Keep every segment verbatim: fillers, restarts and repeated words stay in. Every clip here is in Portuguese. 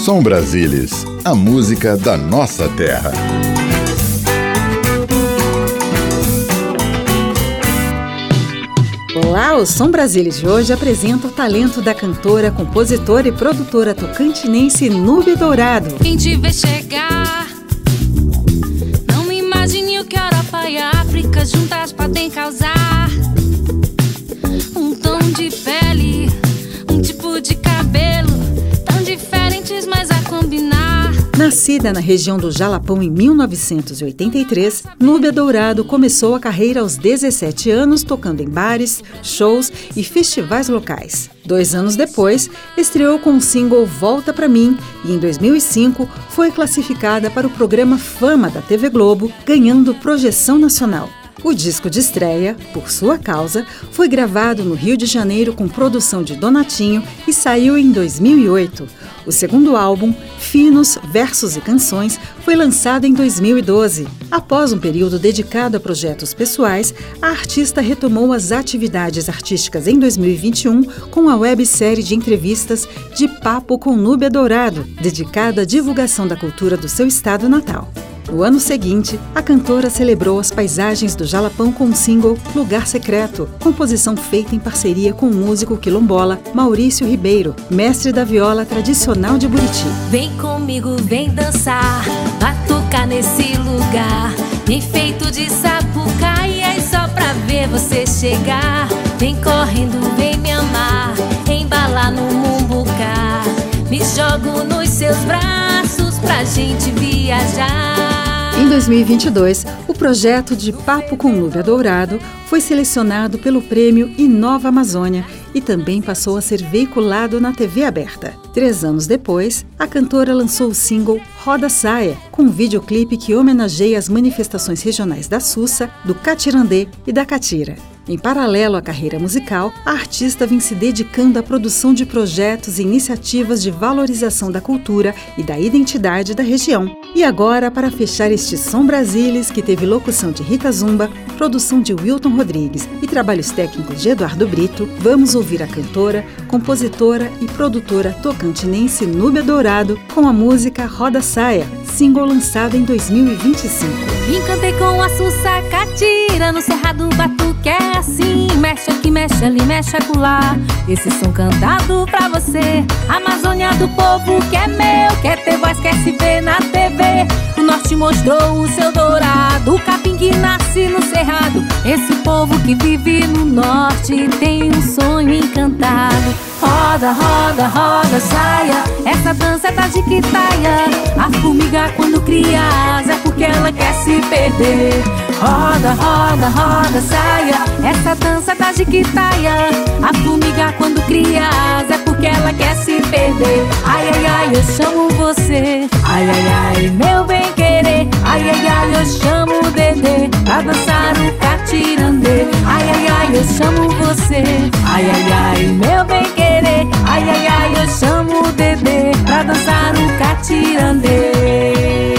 Som Brasilis, a música da nossa terra. Olá, o Som Brasilis de hoje apresenta o talento da cantora, compositora e produtora tocantinense Núbia Dourado. Quem te vê chegar, não me imagine o que Europa e a África juntas podem causar. Um tom de pele, um tipo de cabelo, tão diferentes, mas a combinar. Nascida na região do Jalapão em mil novecentos e oitenta e três, Núbia Dourado começou a carreira aos dezessete anos tocando em bares, shows e festivais locais. Dois anos depois, estreou com o single Volta Pra Mim e em dois mil e cinco foi classificada para o programa Fama da T V Globo, ganhando projeção nacional. O disco de estreia, Por Sua Causa, foi gravado no Rio de Janeiro com produção de Donatinho e saiu em dois mil e oito. O segundo álbum, Finos, Versos e Canções, foi lançado em dois mil e doze. Após um período dedicado a projetos pessoais, a artista retomou as atividades artísticas em dois mil e vinte e um com a websérie de entrevistas De Papo com Núbia Dourado, dedicada à divulgação da cultura do seu estado natal. No ano seguinte, a cantora celebrou as paisagens do Jalapão com o single Lugar Secreto, composição feita em parceria com o músico quilombola Maurício Ribeiro, mestre da viola tradicional de Buriti. Vem comigo, vem dançar, batucar nesse lugar, bem feito de sapucaí, é só pra ver você chegar. Vem correndo, vem me amar, embalar no mumbucá, me jogo nos seus braços pra gente viajar. Em dois mil e vinte e dois, o projeto De Papo com Núbia Dourado foi selecionado pelo prêmio Inova Amazônia e também passou a ser veiculado na T V aberta. Três anos depois, a cantora lançou o single Roda Saia, com um videoclipe que homenageia as manifestações regionais da Sussa, do Catirandê e da Catira. Em paralelo à carreira musical, a artista vem se dedicando à produção de projetos e iniciativas de valorização da cultura e da identidade da região. E agora, para fechar este Som Brasilis, que teve locução de Rita Zumba, produção de Wilton Rodrigues e trabalhos técnicos de Eduardo Brito, vamos ouvir a cantora, compositora e produtora tocantinense Núbia Dourado com a música Roda Saia, single lançado em dois mil e vinte e cinco. Encantei com a Sussa Catira, no Cerrado Batuque é assim. Mexe aqui, mexe ali, mexe acolá, esse som cantado pra você. Amazônia do povo que é meu, quer ter voz, quer se ver na T V. O norte mostrou o seu dourado, o capim que nasce no cerrado. Esse povo que vive no norte tem um sonho encantado. Roda, roda, roda, saia, essa dança é da jiquitaia. A formiga quando cria asa é porque ela quer se perder. Roda, roda, roda, saia, essa dança é da jiquitaia. A formiga quando cria asa é porque ela quer se perder. Ai, ai, ai, eu chamo você. Ai, ai, ai, meu bem querer. Ai, ai, ai, eu chamo o Dedê pra dançar o catirandê. Ai, ai, ai, eu chamo você. Ai, ai, ai, meu bem querer. Ai, ai, ai, eu chamo o Dedê pra dançar o catirandê.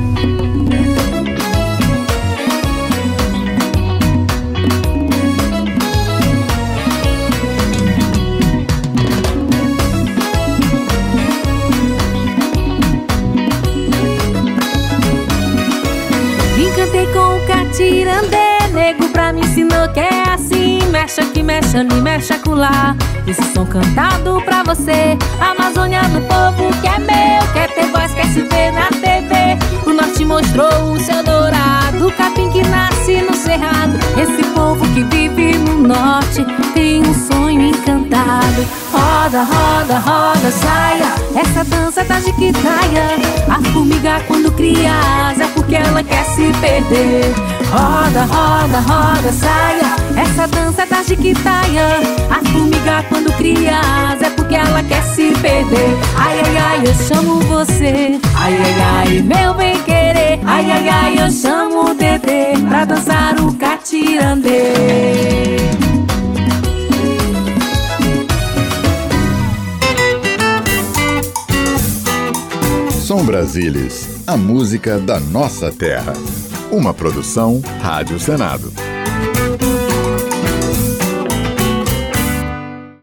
Encantei com o catirandê, nego pra me ensinou que é assim. Mexe aqui, mexe ali, mexe acolá, esse som cantado pra você. Amazônia do povo que é meu, quer ter voz, quer se ver na T V. O norte mostrou o seu dourado, o capim que nasce no cerrado. Esse povo que vive no norte tem um sonho encantado. Roda, roda, roda, saia, essa dança da jiquitaia. A formiga quando cria asa é porque ela quer se perder. Roda, roda, roda, saia, essa dança é da jiquitaia. A formiga quando cria asa é porque ela quer se perder. Ai, ai, ai, eu chamo você. Ai, ai, ai, meu bem querer. Ai, ai, ai, eu chamo o Dedê pra dançar o catirandê. Som Brasilis, a música da nossa terra. Uma produção Rádio Senado.